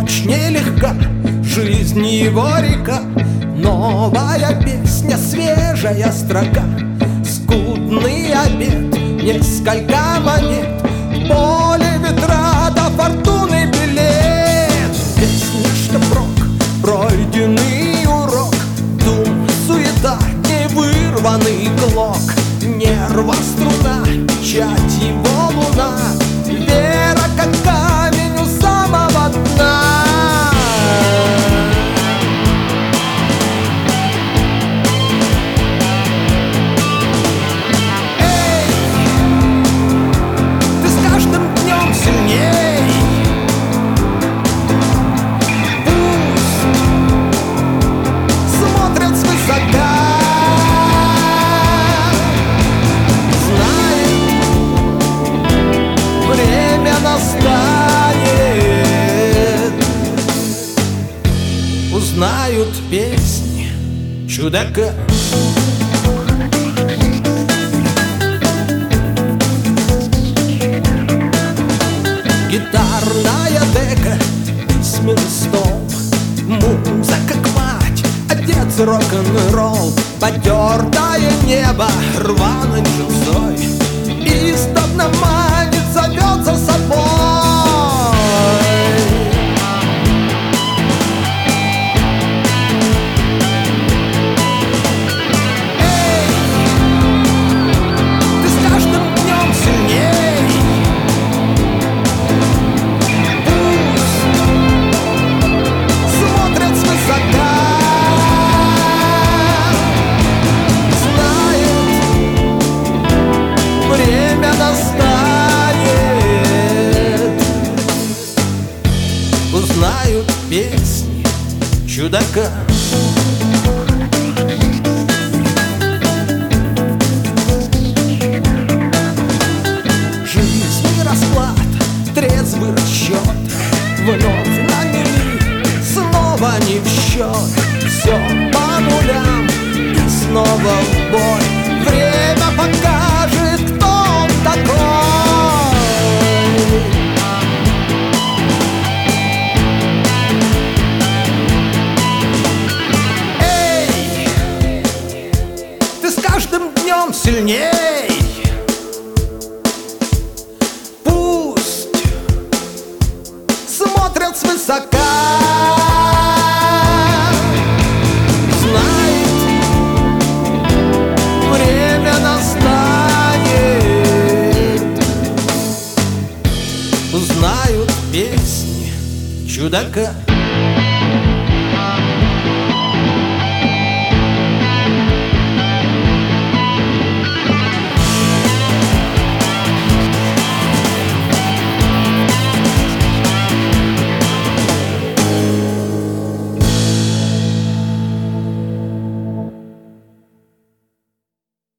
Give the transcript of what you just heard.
ночь нелегка, жизнь его река. Новая песня, свежая строка, скудный обед, несколько монет, поле ветра до фортуны билет. Песня, что прок, пройденный урок, дум, суета, невырванный клок, нерва струна, печать его луна, вера как камень у самого дна. Узнают песни чудака. Гитарная дека, письменный стол, муза как мать, отец рок-н-ролл, потертое небо рваной джинсой, издавна манит, зовет за собой. Узнают песни чудака. Жизнь расклад, трезвый расчет, вновь на мели, снова не в счет. Все по нулям и снова в бой. Время покажет, кто он такой. Каждым днем сильней. Пусть смотрят свысока, знает, время настанет. Узнают песни чудака.